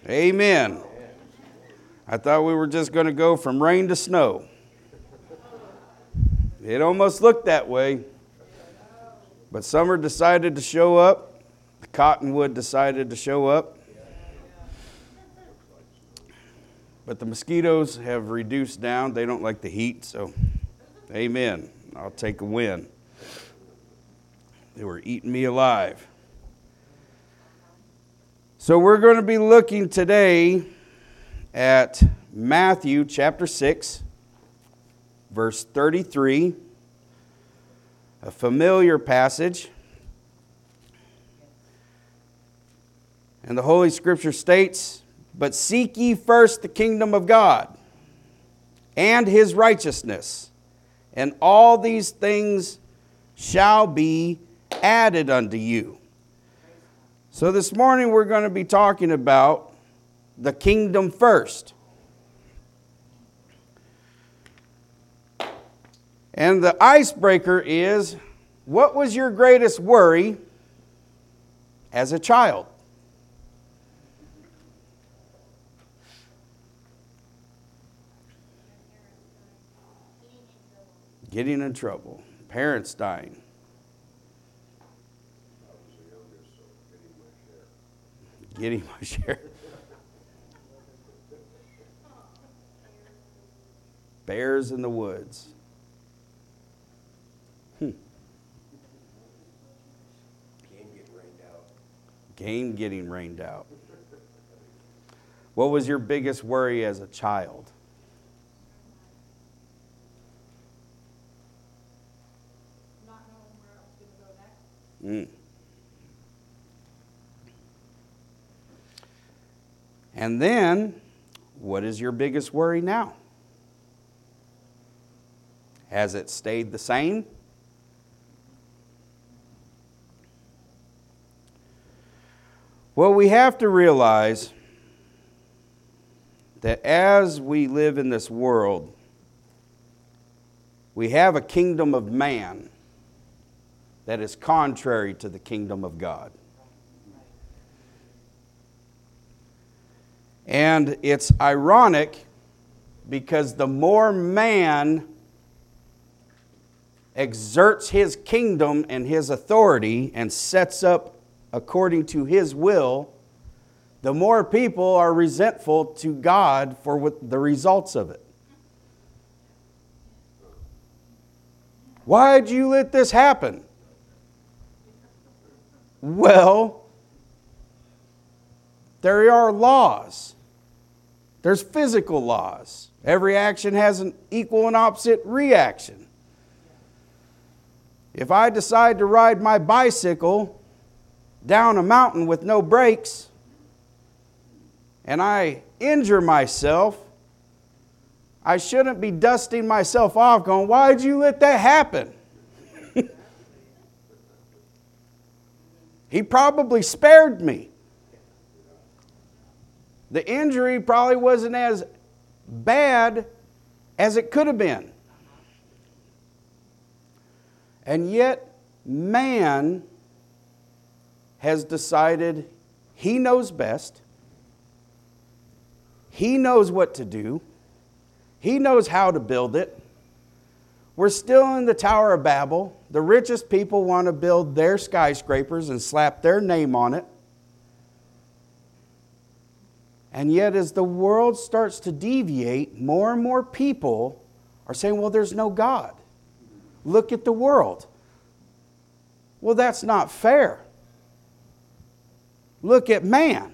Amen. I thought we were just going to go from rain to snow. It almost looked that way. But summer decided to show up. The cottonwood decided to show up. But the mosquitoes have reduced down. They don't like the heat, so amen. I'll take a win. They were eating me alive. So we're going to be looking today at Matthew chapter 6, verse 33, a familiar passage. And the Holy Scripture states, "But seek ye first the kingdom of God and his righteousness, and all these things shall be added unto you." So this morning we're going to be talking about the kingdom first. And the icebreaker is, what was your greatest worry as a child? Getting in trouble. Parents dying. Getting my share. Bears in the woods. Game getting rained out. What was your biggest worry as a child? Not knowing where I was going to go next. And then, what is your biggest worry now? Has it stayed the same? Well, we have to realize that as we live in this world, we have a kingdom of man that is contrary to the kingdom of God. And it's ironic because the more man exerts his kingdom and his authority and sets up according to his will, the more people are resentful to God for what the results of it. Why'd you let this happen? Well, there are laws. There's physical laws. Every action has an equal and opposite reaction. If I decide to ride my bicycle down a mountain with no brakes and I injure myself, I shouldn't be dusting myself off going, "Why'd you let that happen?" He probably spared me. The injury probably wasn't as bad as it could have been. And yet, man has decided he knows best. He knows what to do. He knows how to build it. We're still in the Tower of Babel. The richest people want to build their skyscrapers and slap their name on it. And yet, as the world starts to deviate, more and more people are saying, well, there's no God. Look at the world. Well, that's not fair. Look at man.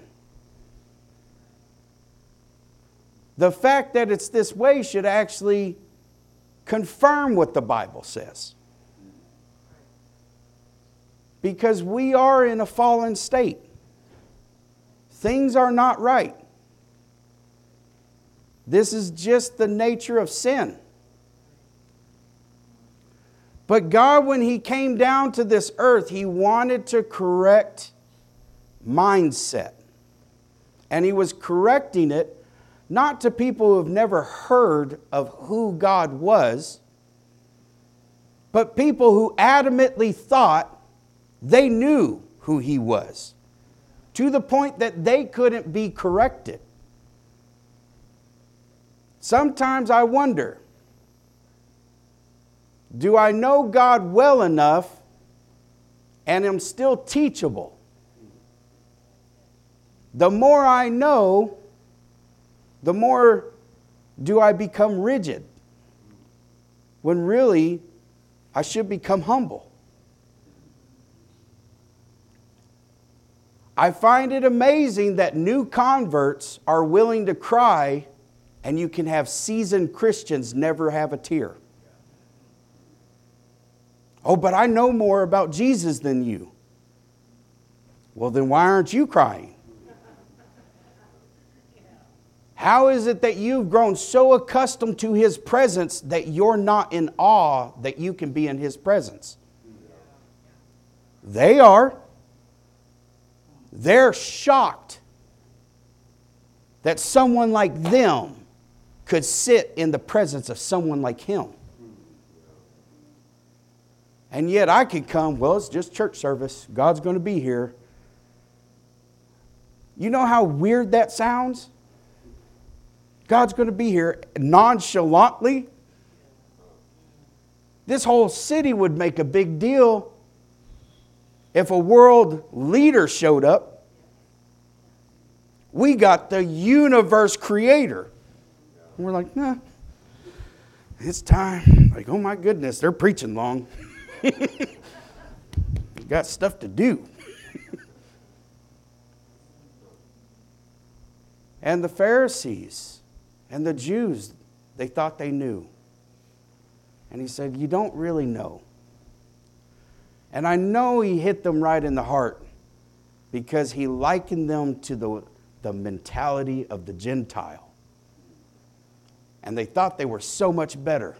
The fact that it's this way should actually confirm what the Bible says. Because we are in a fallen state. Things are not right. This is just the nature of sin. But God, when He came down to this earth, He wanted to correct mindset. And He was correcting it not to people who have never heard of who God was, but people who adamantly thought they knew who He was. to the point that they couldn't be corrected. Sometimes I wonder, do I know God well enough and am still teachable? The more I know, the more do I become rigid, when really I should become humble. I find it amazing that new converts are willing to cry, and you can have seasoned Christians never have a tear. Oh, but I know more about Jesus than you. Well, then why aren't you crying? How is it that you've grown so accustomed to His presence that you're not in awe that you can be in His presence? They are. They're shocked that someone like them could sit in the presence of someone like Him. And yet I could come, well, it's just church service. God's going to be here. You know how weird that sounds? God's going to be here nonchalantly. This whole city would make a big deal if a world leader showed up. We got the universe creator. And we're like, nah, it's time. Like, oh my goodness, they're preaching long. Got stuff to do. And the Pharisees and the Jews, they thought they knew. And He said, you don't really know. And I know He hit them right in the heart because He likened them to the mentality of the Gentile. And they thought they were so much better.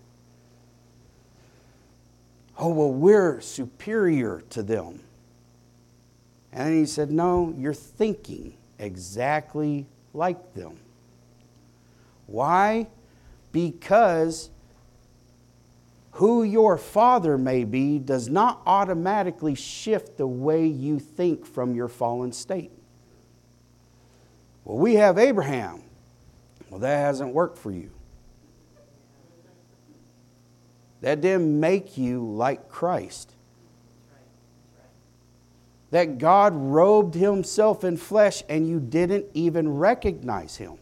Oh, well, we're superior to them. And then He said, no, you're thinking exactly like them. Why? Because who your father may be does not automatically shift the way you think from your fallen state. Well, we have Abraham. Well, that hasn't worked for you. That didn't make you like Christ. That God robed Himself in flesh and you didn't even recognize Him.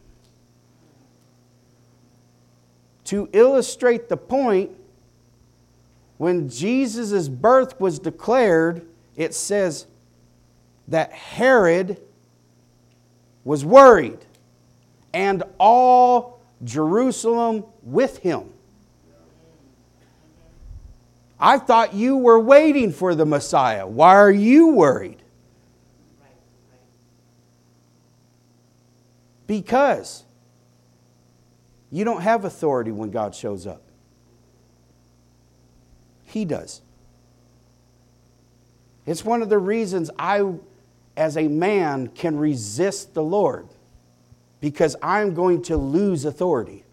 To illustrate the point, when Jesus' birth was declared, it says that Herod was worried, and all Jerusalem with him. I thought you were waiting for the Messiah. Why are you worried? Because you don't have authority when God shows up. He does. It's one of the reasons I, as a man, can resist the Lord. Because I'm going to lose authority.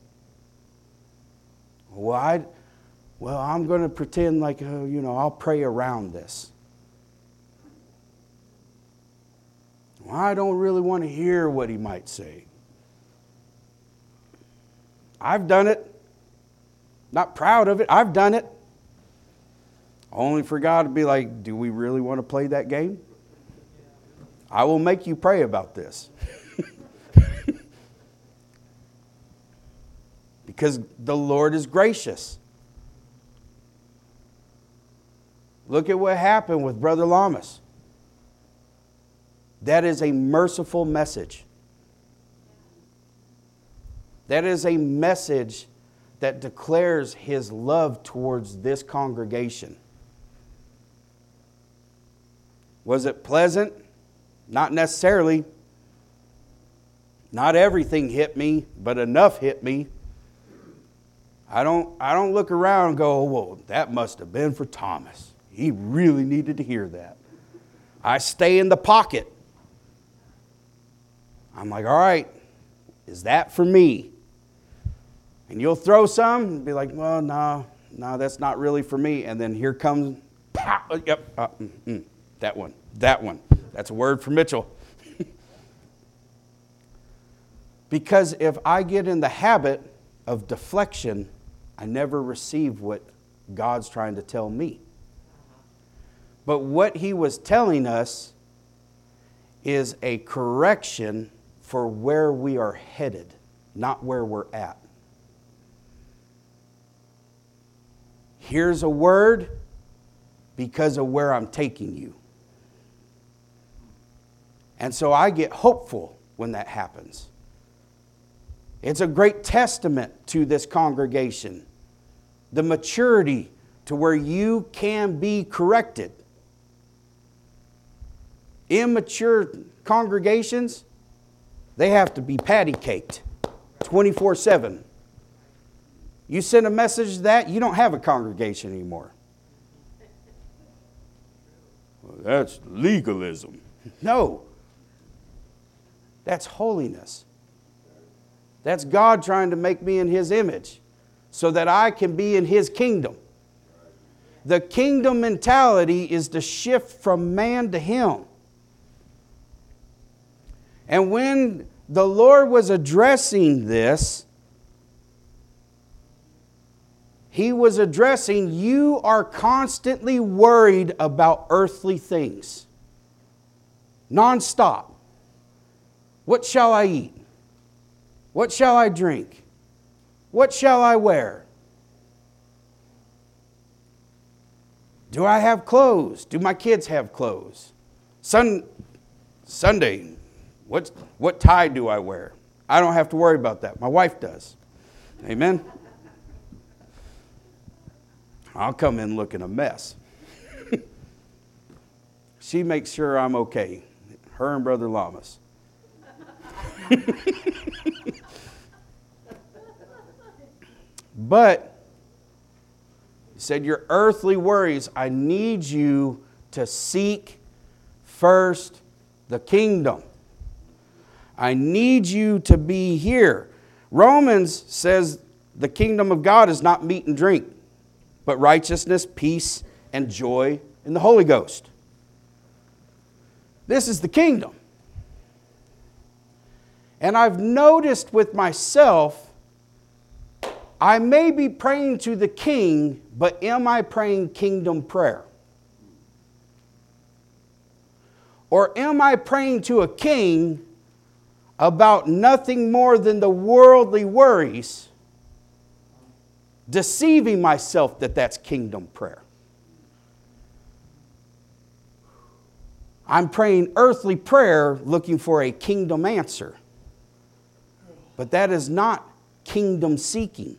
Well, I'm going to pretend like, I'll pray around this. Well, I don't really want to hear what He might say. I've done it. Not proud of it. I've done it. Only for God to be like, do we really want to play that game? I will make you pray about this. Because the Lord is gracious. Look at what happened with Brother Lamas. That is a merciful message. That is a message that declares His love towards this congregation. Was it pleasant? Not necessarily. Not everything hit me, but enough hit me. I don't look around and go, well, that must have been for Thomas. He really needed to hear that. I stay in the pocket. I'm like, all right, is that for me? And you'll throw some and be like, well, no, that's not really for me. And then here comes, that one. That's a word for Mitchell. Because if I get in the habit of deflection, I never receive what God's trying to tell me. But what he was telling us is a correction for where we are headed, not where we're at. Here's a word because of where I'm taking you. And so I get hopeful when that happens. It's a great testament to this congregation, the maturity to where you can be corrected. Immature congregations, they have to be patty caked 24/7. You send a message that, you don't have a congregation anymore. Well, that's legalism. No. That's holiness. That's God trying to make me in His image so that I can be in His kingdom. The kingdom mentality is to shift from man to Him. And when the Lord was addressing this, He was addressing, you are constantly worried about earthly things. Non-stop. What shall I eat? What shall I drink? What shall I wear? Do I have clothes? Do my kids have clothes? Sunday, what tie do I wear? I don't have to worry about that. My wife does. Amen? I'll come in looking a mess. She makes sure I'm okay. Her and Brother Lamas. But he said, your earthly worries, I need you to seek first the kingdom. I need you to be here. Romans says the kingdom of God is not meat and drink, but righteousness, peace, and joy in the Holy Ghost. This is the kingdom. And I've noticed with myself, I may be praying to the king, but am I praying kingdom prayer? Or am I praying to a king about nothing more than the worldly worries, deceiving myself that that's kingdom prayer? I'm praying earthly prayer looking for a kingdom answer. But that is not kingdom seeking.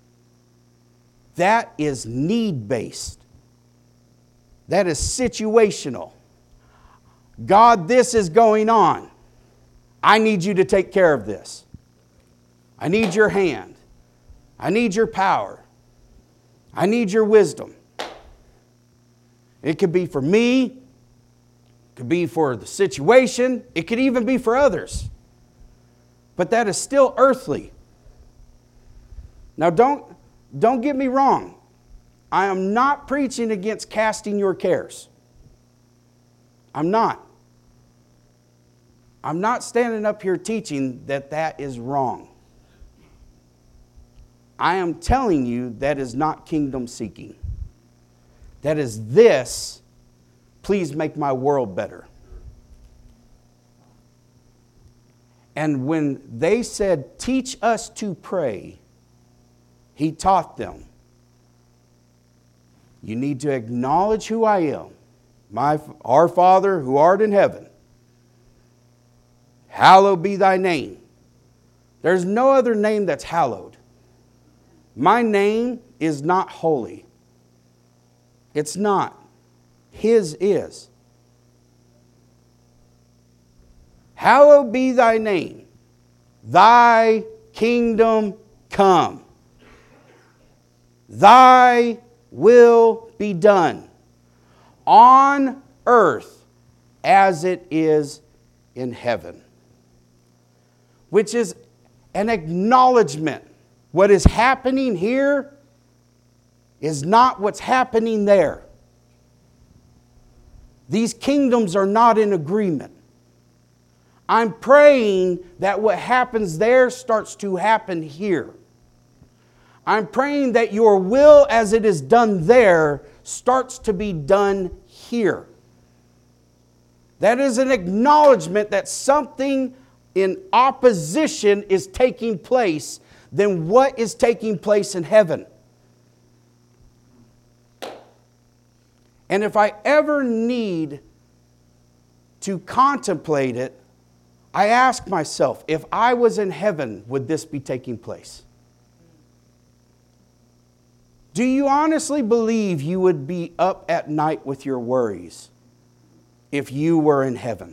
That is need-based. That is situational. God, this is going on. I need you to take care of this. I need your hand. I need your power. I need your wisdom. It could be for me. It could be for the situation. It could even be for others. But that is still earthly. Now don't get me wrong. I am not preaching against casting your cares. I'm not. I'm not standing up here teaching that that is wrong. I am telling you that is not kingdom seeking. That is this, please make my world better. And when they said, teach us to pray, He taught them, you need to acknowledge who I am. Our Father who art in heaven, hallowed be thy name. There's no other name that's hallowed. My name is not holy. It's not. His is. Hallowed be thy name. Thy kingdom come. Thy will be done on earth as it is in heaven. Which is an acknowledgement. What is happening here is not what's happening there. These kingdoms are not in agreement. I'm praying that what happens there starts to happen here. I'm praying that your will as it is done there starts to be done here. That is an acknowledgement that something in opposition is taking place than what is taking place in heaven. And if I ever need to contemplate it, I ask myself, if I was in heaven, would this be taking place? Do you honestly believe you would be up at night with your worries if you were in heaven?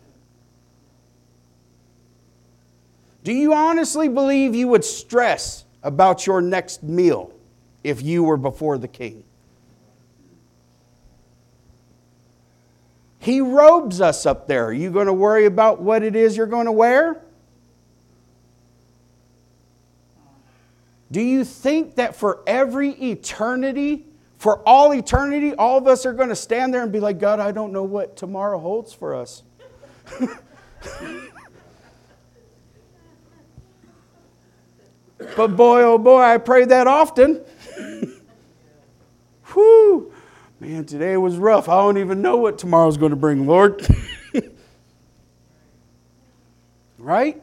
Do you honestly believe you would stress about your next meal if you were before the King? He robes us up there. Are you going to worry about what it is you're going to wear? Do you think that for every eternity, for all eternity, all of us are going to stand there and be like, God, I don't know what tomorrow holds for us? But boy, oh boy, I pray that often. Whew. Man, today was rough. I don't even know what tomorrow's going to bring, Lord. Right?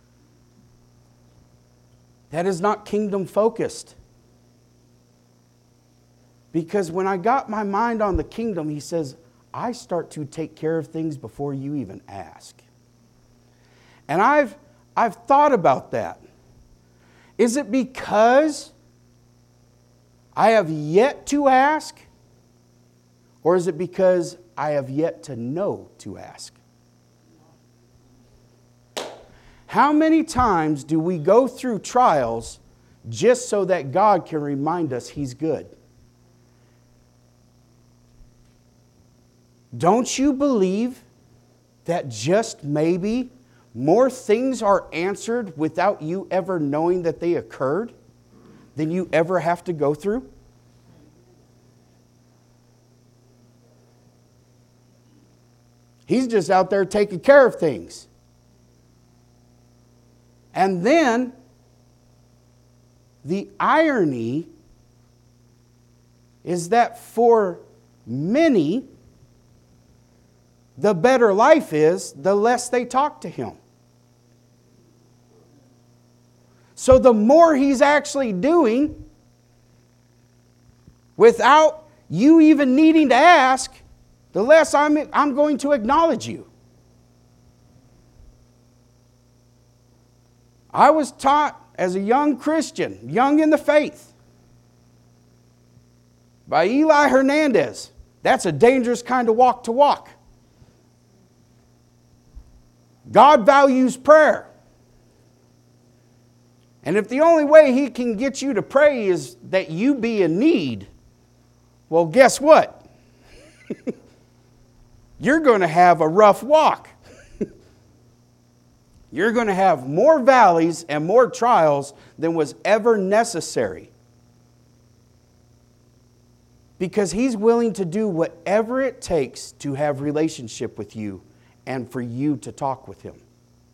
That is not kingdom focused. Because when I got my mind on the kingdom, he says, I start to take care of things before you even ask. And I've thought about that. Is it because I have yet to ask? Or is it because I have yet to know to ask? How many times do we go through trials just so that God can remind us He's good? Don't you believe that just maybe more things are answered without you ever knowing that they occurred than you ever have to go through? He's just out there taking care of things. And then, the irony is that for many, the better life is, the less they talk to Him. So the more He's actually doing, without you even needing to ask, the less I'm going to acknowledge you. I was taught as a young Christian, young in the faith, by Eli Hernandez. That's a dangerous kind of walk to walk. God values prayer. And if the only way He can get you to pray is that you be in need, well, guess what? You're going to have a rough walk. You're going to have more valleys and more trials than was ever necessary. Because He's willing to do whatever it takes to have relationship with you and for you to talk with Him.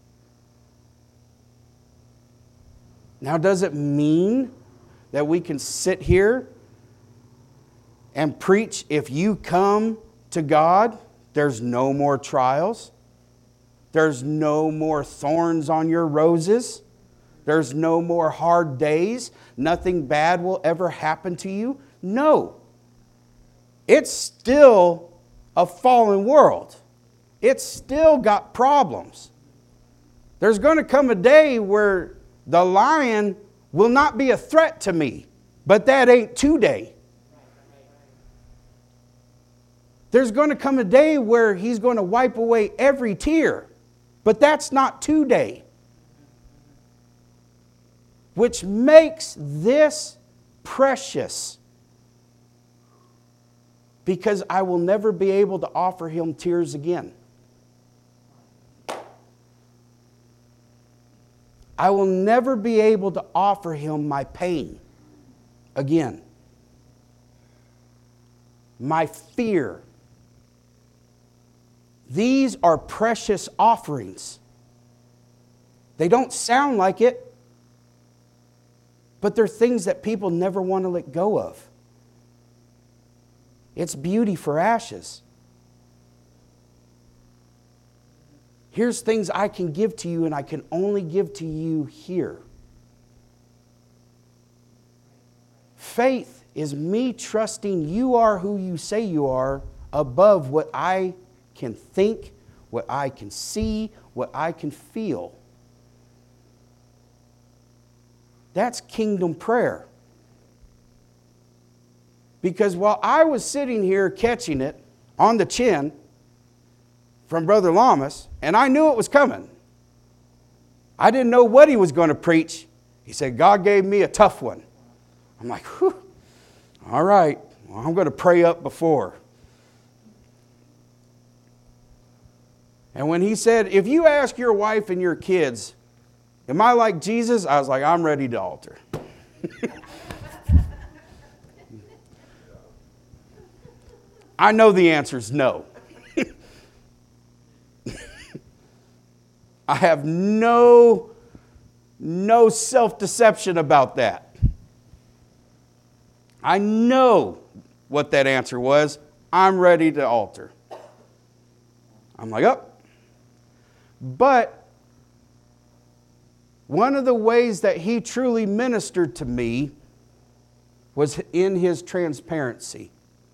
Now, does it mean that we can sit here and preach, if you come to God, there's no more trials? There's no more thorns on your roses? There's no more hard days? Nothing bad will ever happen to you? No. It's still a fallen world. It's still got problems. There's going to come a day where the lion will not be a threat to me, but that ain't today. There's going to come a day where He's going to wipe away every tear, but that's not today. Which makes this precious, because I will never be able to offer Him tears again. I will never be able to offer Him my pain again. My fear. These are precious offerings. They don't sound like it, but they're things that people never want to let go of. It's beauty for ashes. Here's things I can give to you, and I can only give to you here. Faith is me trusting you are who you say you are above what I can think, what I can see, what I can feel. That's kingdom prayer. Because while I was sitting here catching it on the chin from Brother Lamas, and I knew it was coming, I didn't know what he was going to preach. He said, God gave me a tough one. I'm like, whew, all right, well, I'm going to pray up before. And when he said, if you ask your wife and your kids, am I like Jesus? I was like, I'm ready to altar. I know the answer is no. I have no self-deception about that. I know what that answer was. I'm ready to altar. I'm like, oh. But one of the ways that he truly ministered to me was in his transparency.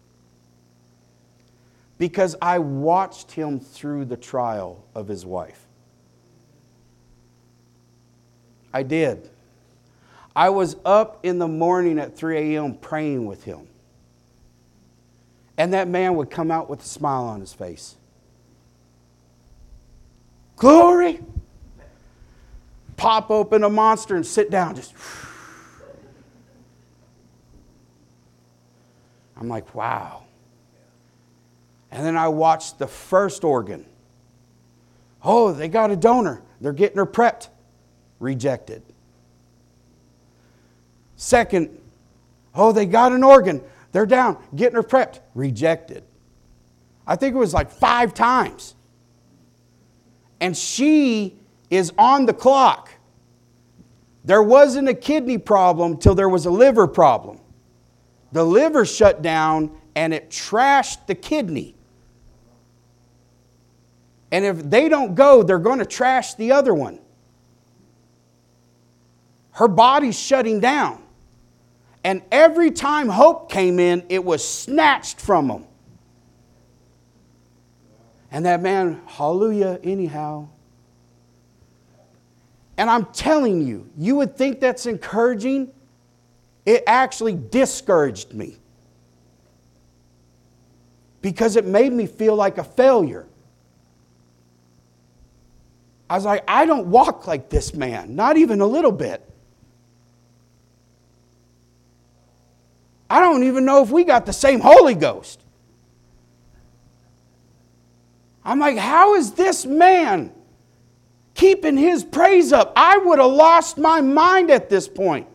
Because I watched him through the trial of his wife. I did. I was up in the morning at 3 a.m. praying with him. And that man would come out with a smile on his face. Glory! Pop open a Monster and sit down. Just. I'm like, wow. And then I watched the first organ. Oh, they got a donor. They're getting her prepped. Rejected. Second, oh, they got an organ. They're down. Getting her prepped. Rejected. I think it was like 5 times. And she is on the clock. There wasn't a kidney problem till there was a liver problem. The liver shut down and it trashed the kidney. And if they don't go, they're going to trash the other one. Her body's shutting down. And every time hope came in, it was snatched from them. And that man, hallelujah, anyhow. And I'm telling you, you would think that's encouraging. It actually discouraged me. Because it made me feel like a failure. I was like, I don't walk like this man, not even a little bit. I don't even know if we got the same Holy Ghost. I'm like, how is this man keeping his praise up? I would have lost my mind at this point.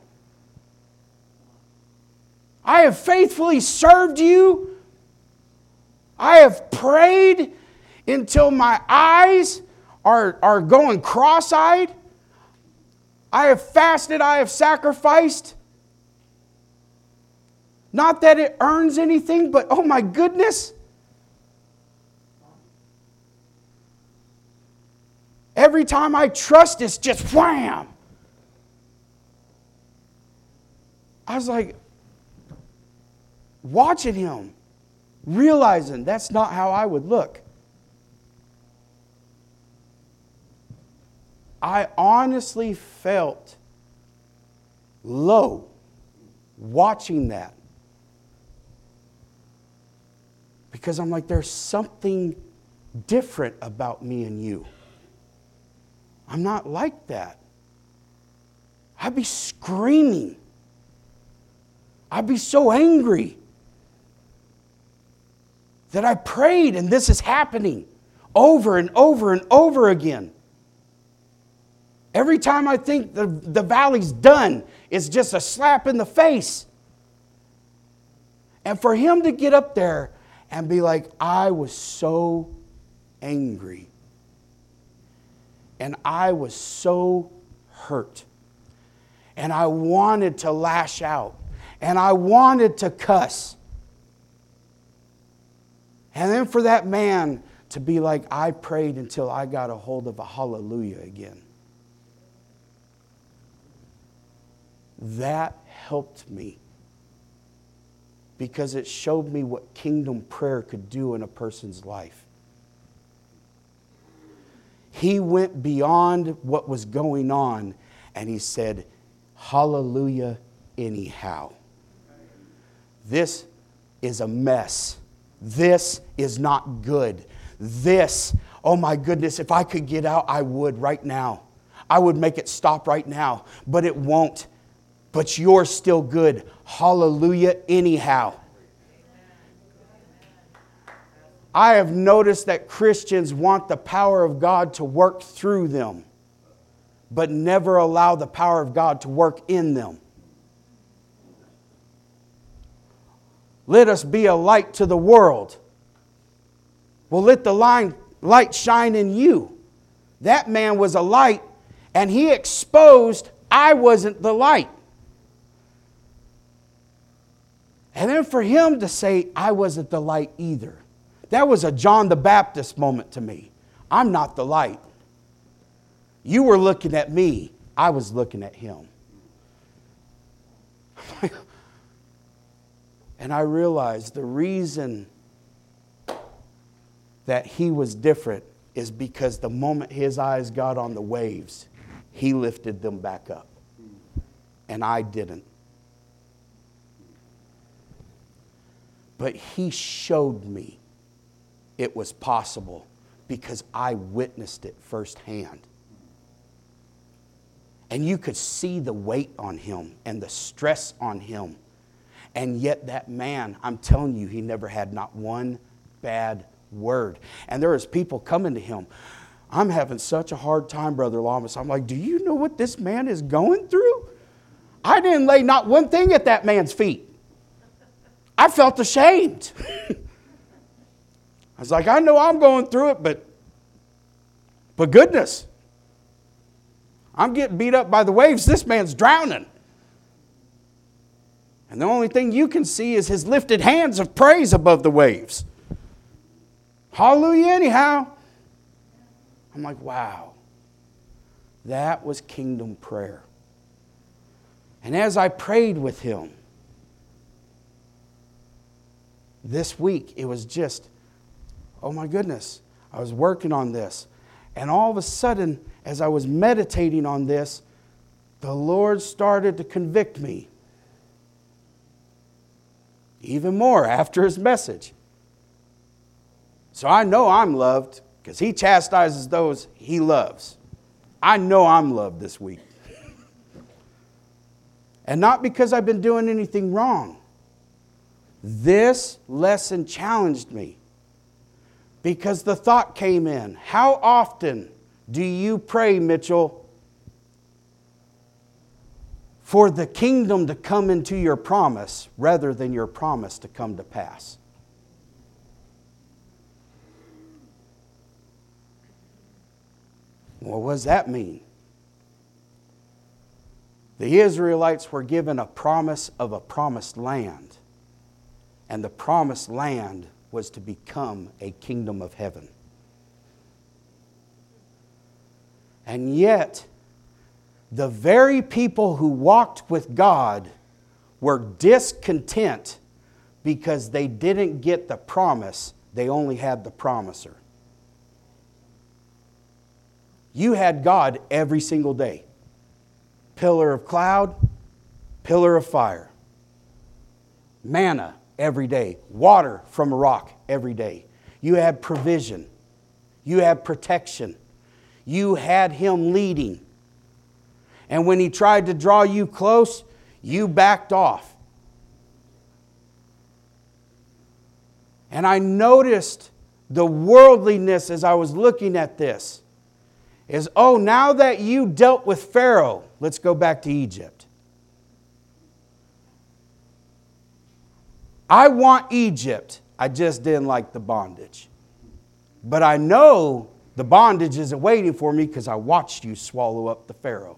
I have faithfully served you. I have prayed until my eyes are going cross-eyed. I have fasted, I have sacrificed. Not that it earns anything, but oh my goodness. Every time I trust, it's just wham. I was like, watching him, realizing that's not how I would look. I honestly felt low watching that. Because I'm like, there's something different about me and you. I'm not like that. I'd be screaming. I'd be so angry that I prayed and this is happening over and over and over again. Every time I think the valley's done, it's just a slap in the face. And for him to get up there and be like, I was so angry. And I was so hurt. And I wanted to lash out. And I wanted to cuss. And then for that man to be like, I prayed until I got a hold of a hallelujah again. That helped me. Because it showed me what kingdom prayer could do in a person's life. He went beyond what was going on and he said, hallelujah anyhow. This is a mess. This is not good. This, oh my goodness, if I could get out, I would right now. I would make it stop right now, but it won't. But you're still good. Hallelujah anyhow. I have noticed that Christians want the power of God to work through them, but never allow the power of God to work in them. Let us be a light to the world. Well, let the light shine in you. That man was a light, and he exposed I wasn't the light. And then for him to say, I wasn't the light either. That was a John the Baptist moment to me. I'm not the light. You were looking at me. I was looking at him. And I realized the reason that he was different is because the moment his eyes got on the waves, he lifted them back up. And I didn't. But he showed me it was possible because I witnessed it firsthand. And you could see the weight on him and the stress on him. And yet that man, I'm telling you, he never had not one bad word. And there was people coming to him. I'm having such a hard time, Brother Lamas. I'm like, do you know what this man is going through? I didn't lay not one thing at that man's feet. I felt ashamed. I was like, I know I'm going through it, but goodness, I'm getting beat up by the waves. This man's drowning. And the only thing you can see is his lifted hands of praise above the waves. Hallelujah anyhow. I'm like, wow. That was kingdom prayer. And as I prayed with him, this week, it was just, oh my goodness, I was working on this. And all of a sudden, as I was meditating on this, the Lord started to convict me. Even more after his message. So I know I'm loved because he chastises those he loves. I know I'm loved this week. And not because I've been doing anything wrong. This lesson challenged me because the thought came in. How often do you pray, Mitchell, for the kingdom to come into your promise rather than your promise to come to pass? Well, what does that mean? The Israelites were given a promise of a promised land. And the promised land was to become a kingdom of heaven. And yet, the very people who walked with God were discontent because they didn't get the promise. They only had the promiser. You had God every single day. Pillar of cloud, pillar of fire. Manna every day. Water from a rock every day. You had provision. You had protection. You had Him leading. And when He tried to draw you close, you backed off. And I noticed the worldliness as I was looking at this. Is, oh, now that you dealt with Pharaoh, let's go back to Egypt. I want Egypt. I just didn't like the bondage. But I know the bondage isn't waiting for me because I watched you swallow up the Pharaoh.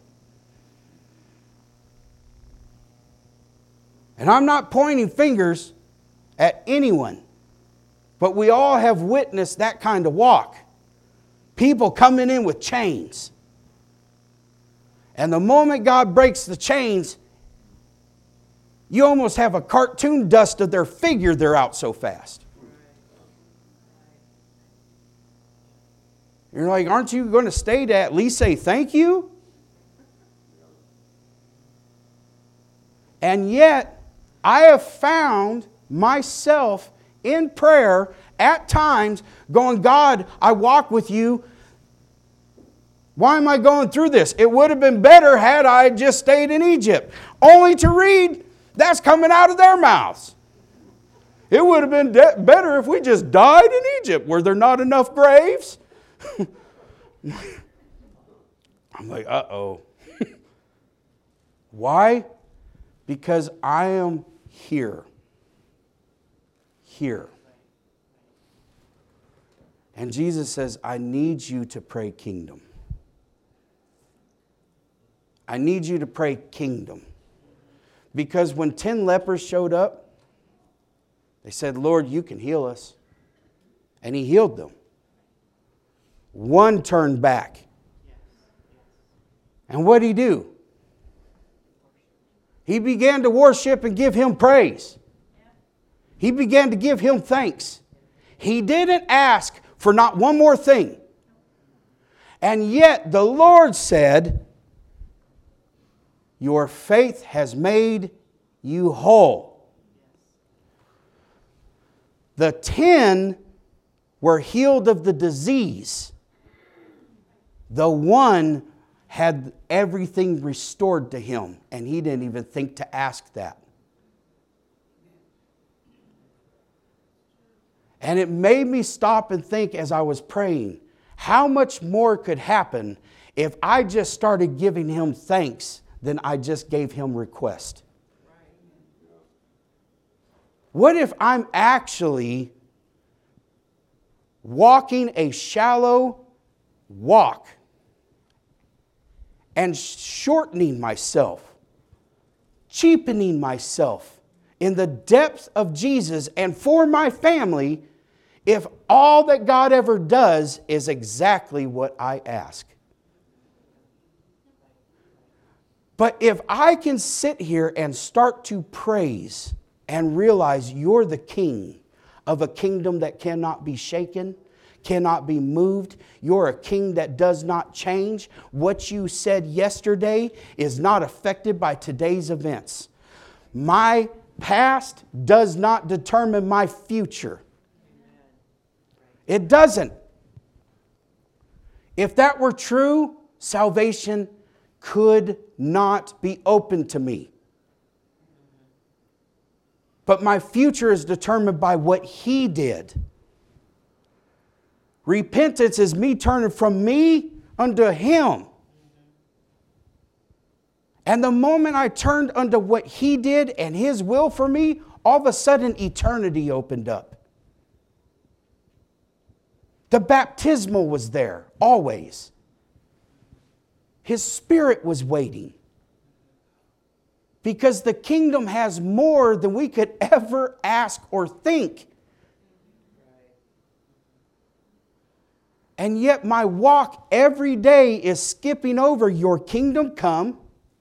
And I'm not pointing fingers at anyone, but we all have witnessed that kind of walk. People coming in with chains. And the moment God breaks the chains, you almost have a cartoon dust of their figure, they're out so fast. You're like, aren't you going to stay to at least say thank you? And yet, I have found myself in prayer at times going, God, I walk with you. Why am I going through this? It would have been better had I just stayed in Egypt. Only to read, that's coming out of their mouths. It would have been better if we just died in Egypt. Were there not enough graves? I'm like, uh-oh. Why? Because I am here. Here. And Jesus says, I need you to pray kingdom. I need you to pray kingdom. Because when 10 lepers showed up, they said, Lord, you can heal us. And He healed them. One turned back. And what did he do? He began to worship and give Him praise. He began to give Him thanks. He didn't ask for not one more thing. And yet the Lord said, your faith has made you whole. The 10 were healed of the disease. The one had everything restored to him, and he didn't even think to ask that. And it made me stop and think as I was praying, how much more could happen if I just started giving Him thanks than I just gave Him request? What if I'm actually walking a shallow walk and shortening myself, cheapening myself in the depth of Jesus and for my family, if all that God ever does is exactly what I ask? But if I can sit here and start to praise and realize you're the king of a kingdom that cannot be shaken, cannot be moved. You're a king that does not change. What you said yesterday is not affected by today's events. My past does not determine my future. It doesn't. If that were true, salvation could not be open to me. But my future is determined by what He did. Repentance is me turning from me unto Him. And the moment I turned unto what He did and His will for me, all of a sudden eternity opened up. The baptismal was there, always. His Spirit was waiting. Because the kingdom has more than we could ever ask or think. And yet my walk every day is skipping over your kingdom come.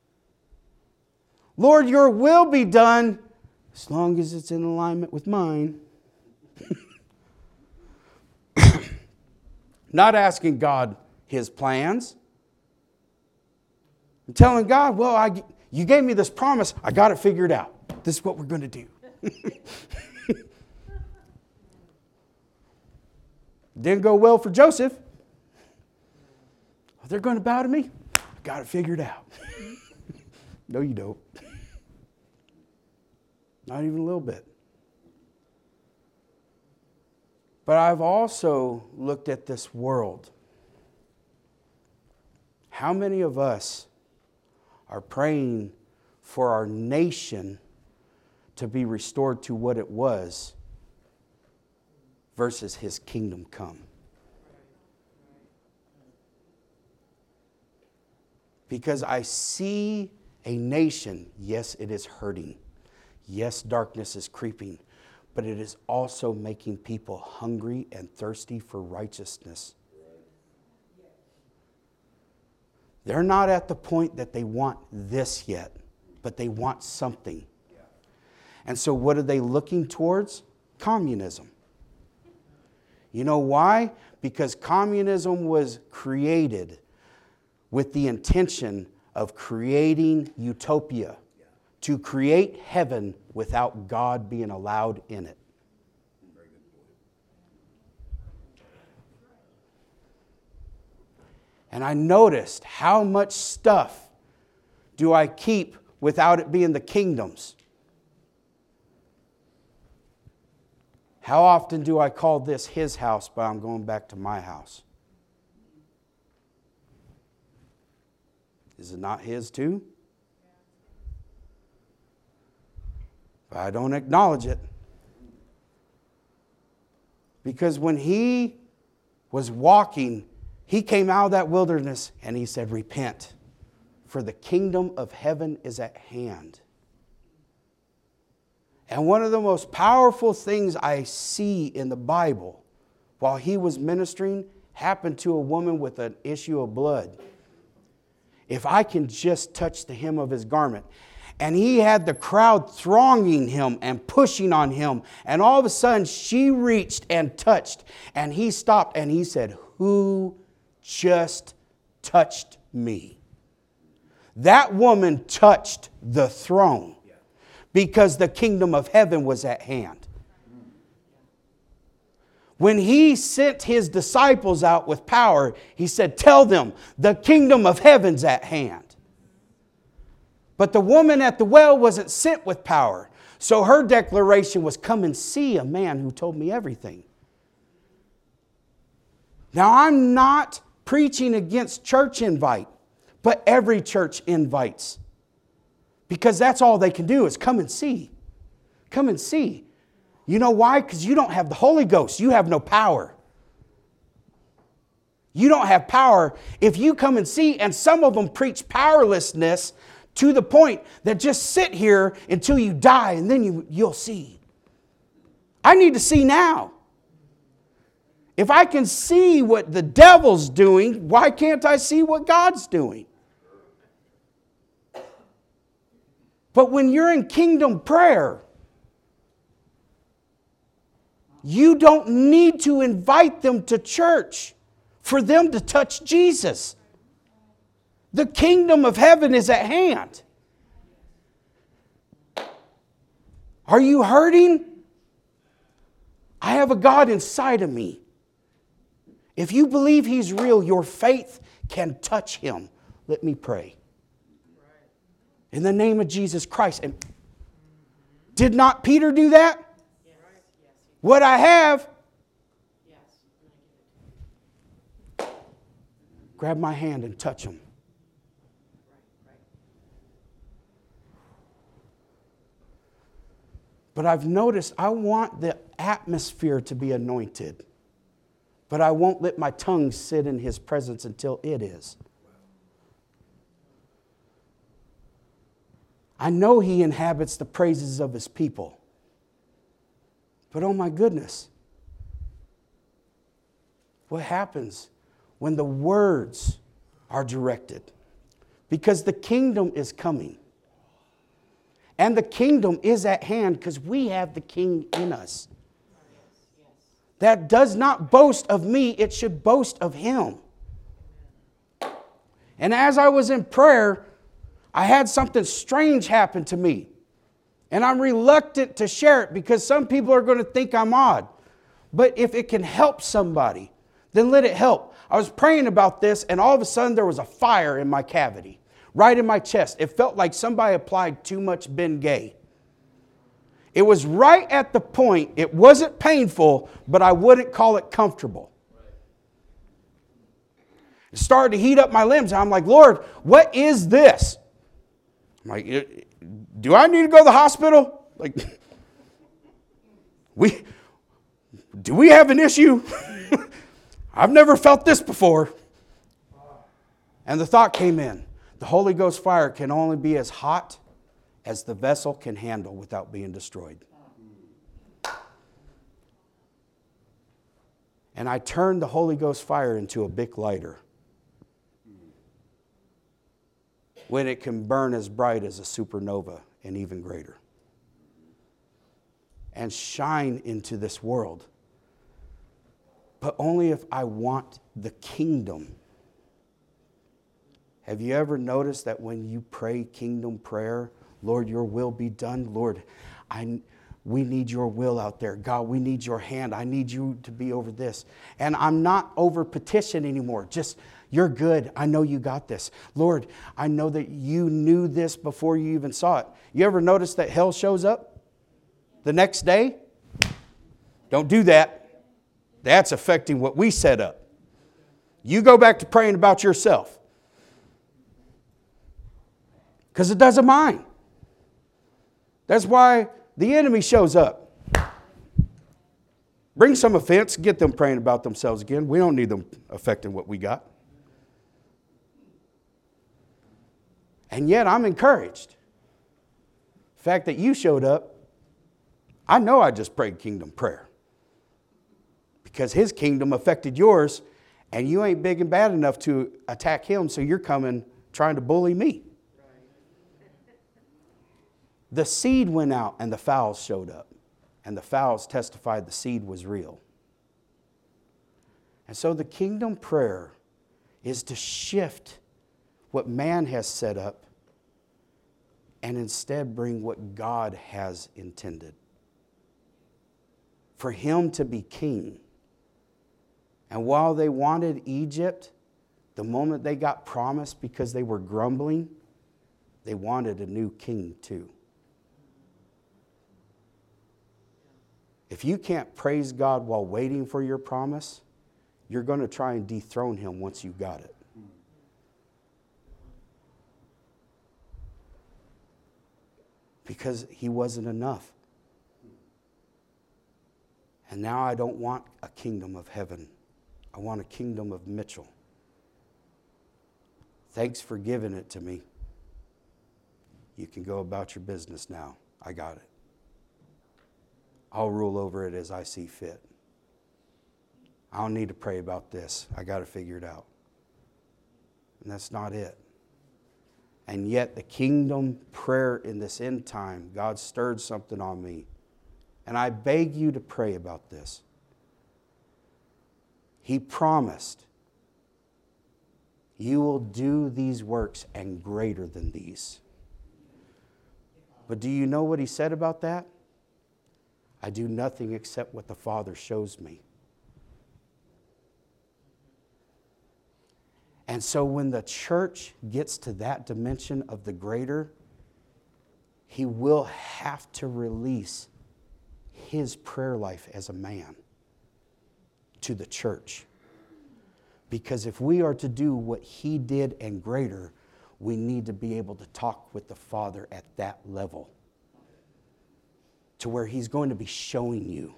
Lord, your will be done as long as it's in alignment with mine. Not asking God His plans. I'm telling God, well, you gave me this promise. I got it figured out. This is what we're going to do. Didn't go well for Joseph. They're going to bow to me. I got it figured out. No, you don't. Not even a little bit. But I've also looked at this world. How many of us are praying for our nation to be restored to what it was versus His kingdom come? Because I see a nation, yes, it is hurting. Yes, darkness is creeping. But it is also making people hungry and thirsty for righteousness. They're not at the point that they want this yet, but they want something. And so what are they looking towards? Communism. You know why? Because communism was created with the intention of creating utopia, to create heaven without God being allowed in it. And I noticed how much stuff do I keep without it being the kingdom's. How often do I call this his house, but I'm going back to my house? Is it not his too? But I don't acknowledge it. Because when he was walking, he came out of that wilderness and he said, repent, for the kingdom of heaven is at hand. And one of the most powerful things I see in the Bible while he was ministering happened to a woman with an issue of blood. If I can just touch the hem of his garment. And he had the crowd thronging him and pushing on him. And all of a sudden she reached and touched. And he stopped and he said, who just touched me? That woman touched the throne. Because the kingdom of heaven was at hand. When he sent his disciples out with power, he said, tell them, the kingdom of heaven's at hand. But the woman at the well wasn't sent with power. So her declaration was, come and see a man who told me everything. Now I'm not preaching against church invite, but every church invites. Because that's all they can do is come and see. Come and see. You know why? Because you don't have the Holy Ghost. You have no power. You don't have power if you come and see. And some of them preach powerlessness to the point that just sit here until you die and then you'll see. I need to see now. If I can see what the devil's doing, why can't I see what God's doing? But when you're in kingdom prayer, you don't need to invite them to church for them to touch Jesus. The kingdom of heaven is at hand. Are you hurting? I have a God inside of me. If you believe He's real, your faith can touch Him. Let me pray. In the name of Jesus Christ. And did not Peter do that? Yes. What I have. Yes. Grab my hand and touch him. But I've noticed I want the atmosphere to be anointed. But I won't let my tongue sit in His presence until it is. I know He inhabits the praises of His people. But oh my goodness, what happens when the words are directed? Because the kingdom is coming. And the kingdom is at hand because we have the King in us. That does not boast of me, it should boast of Him. And as I was in prayer, I had something strange happen to me. And I'm reluctant to share it because some people are going to think I'm odd. But if it can help somebody, then let it help. I was praying about this and all of a sudden there was a fire in my cavity, right in my chest. It felt like somebody applied too much Bengay. It was right at the point, it wasn't painful, but I wouldn't call it comfortable. It started to heat up my limbs. And I'm like, Lord, what is this? I'm like, do I need to go to the hospital? Like, do we have an issue? I've never felt this before. And the thought came in. The Holy Ghost fire can only be as hot as the vessel can handle without being destroyed. And I turned the Holy Ghost fire into a Bic lighter when it can burn as bright as a supernova and even greater, and shine into this world. But only if I want the kingdom. Have you ever noticed that when you pray kingdom prayer, Lord, your will be done. Lord, we need your will out there. God, we need your hand. I need you to be over this. And I'm not over petition anymore. Just, you're good. I know you got this. Lord, I know that you knew this before you even saw it. You ever notice that hell shows up the next day? Don't do that. That's affecting what we set up. You go back to praying about yourself. Because it doesn't mind. That's why the enemy shows up. Bring some offense, get them praying about themselves again. We don't need them affecting what we got. And yet I'm encouraged. The fact that you showed up, I know I just prayed kingdom prayer. Because his kingdom affected yours, and you ain't big and bad enough to attack him, so you're coming trying to bully me. The seed went out and the fowls showed up. And the fowls testified the seed was real. And so the kingdom prayer is to shift what man has set up and instead bring what God has intended. For him to be king. And while they wanted Egypt, the moment they got promised because they were grumbling, they wanted a new king too. If you can't praise God while waiting for your promise, you're going to try and dethrone him once you got it. Because he wasn't enough. And now I don't want a kingdom of heaven. I want a kingdom of Mitchell. Thanks for giving it to me. You can go about your business now. I got it. I'll rule over it as I see fit. I don't need to pray about this. I got to figure it out. And that's not it. And yet the kingdom prayer in this end time, God stirred something on me. And I beg you to pray about this. He promised, you will do these works and greater than these. But do you know what he said about that? I do nothing except what the Father shows me. And so when the church gets to that dimension of the greater, he will have to release his prayer life as a man to the church. Because if we are to do what he did and greater, we need to be able to talk with the Father at that level. To where he's going to be showing you.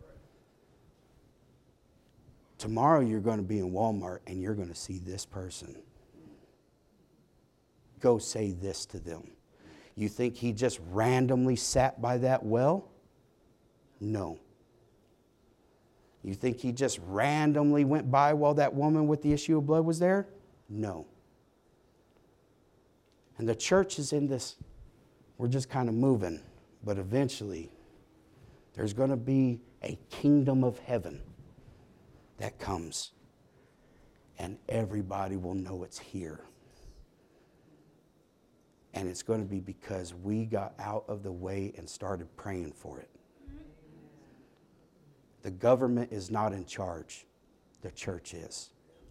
Tomorrow you're going to be in Walmart and you're going to see this person. Go say this to them. You think he just randomly sat by that well? No. You think he just randomly went by while that woman with the issue of blood was there? No. And the church is in this, we're just kind of moving. But eventually, there's going to be a kingdom of heaven that comes. And everybody will know it's here. And it's going to be because we got out of the way and started praying for it. The government is not in charge. The church is.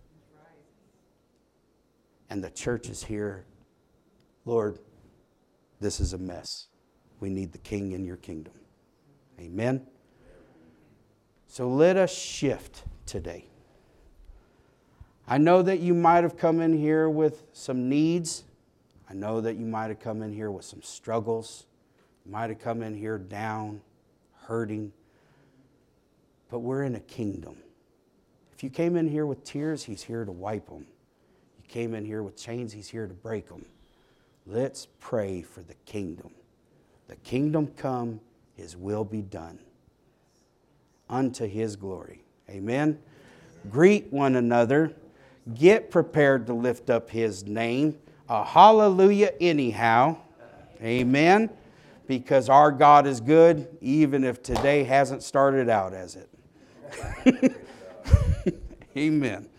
And the church is here. Lord, this is a mess. We need the king in your kingdom. Amen? So let us shift today. I know that you might have come in here with some needs. I know that you might have come in here with some struggles. You might have come in here down, hurting. But we're in a kingdom. If you came in here with tears, he's here to wipe them. You came in here with chains, he's here to break them. Let's pray for the kingdom. The kingdom come, his will be done. Unto his glory. Amen. Greet one another. Get prepared to lift up his name. A hallelujah anyhow. Amen. Because our God is good, even if today hasn't started out as it. Amen.